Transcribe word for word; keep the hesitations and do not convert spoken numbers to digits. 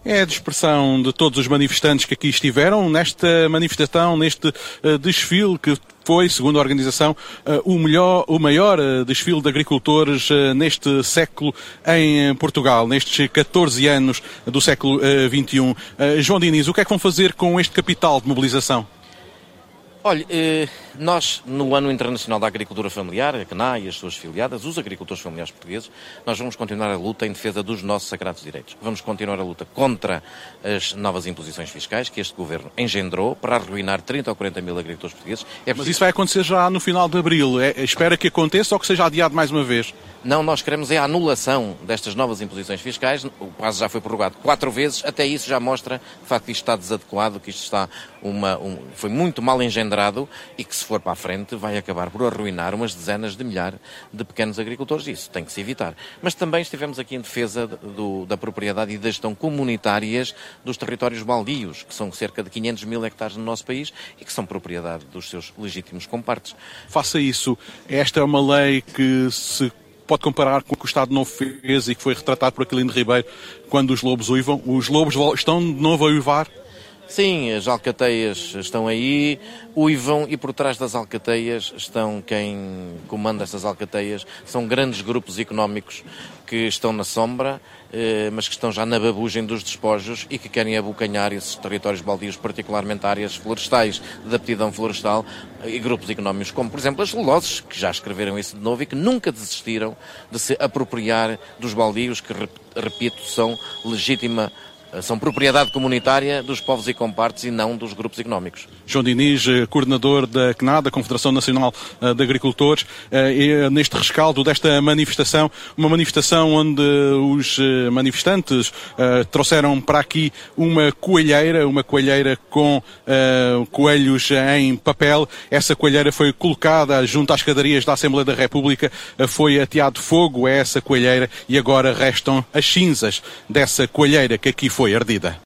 É a dispersão de todos os manifestantes que aqui estiveram nesta manifestação, neste uh, desfile que foi, segundo a organização, uh, o, melhor, o maior uh, desfile de agricultores uh, neste século em Portugal, nestes catorze anos do século uh, vinte e um. Uh, João Diniz, o que é que vão fazer com este capital de mobilização? Olha, nós no Ano Internacional da Agricultura Familiar, a C N A e as suas filiadas, os agricultores familiares portugueses, nós vamos continuar a luta em defesa dos nossos sagrados direitos. Vamos continuar a luta contra as novas imposições fiscais que este governo engendrou para arruinar trinta ou quarenta mil agricultores portugueses. É Mas isso vai acontecer já no final de abril. É, espera que aconteça ou que seja adiado mais uma vez? Não, nós queremos é a anulação destas novas imposições fiscais. O prazo já foi prorrogado quatro vezes. Até isso já mostra, de facto, que isto está desadequado, que isto está uma, um, foi muito mal engendrado e que, se for para a frente, vai acabar por arruinar umas dezenas de milhares de pequenos agricultores. Isso tem que se evitar. Mas também estivemos aqui em defesa do, da propriedade e da gestão comunitárias dos territórios baldios, que são cerca de quinhentos mil hectares no nosso país e que são propriedade dos seus legítimos compartes. Faça isso. Esta é uma lei que se pode comparar com o que o Estado Novo fez e que foi retratado por Aquilino Ribeiro quando os lobos uivam. Os lobos estão de novo a uivar? Sim, as alcateias estão aí, uivam, e por trás das alcateias estão quem comanda essas alcateias. São grandes grupos económicos que estão na sombra, mas que estão já na babugem dos despojos e que querem abocanhar esses territórios baldios, particularmente áreas florestais, de aptidão florestal, e grupos económicos como, por exemplo, as celuloses, que já escreveram isso de novo e que nunca desistiram de se apropriar dos baldios, que, repito, são legítima são propriedade comunitária dos povos e compartes e não dos grupos económicos. João Diniz, coordenador da C N A, da Confederação Nacional de Agricultores, neste rescaldo desta manifestação, uma manifestação onde os manifestantes trouxeram para aqui uma coelheira, uma coelheira com coelhos em papel. Essa coelheira foi colocada junto às escadarias da Assembleia da República, foi ateado fogo a essa coelheira e agora restam as cinzas dessa coelheira que aqui foi ardida.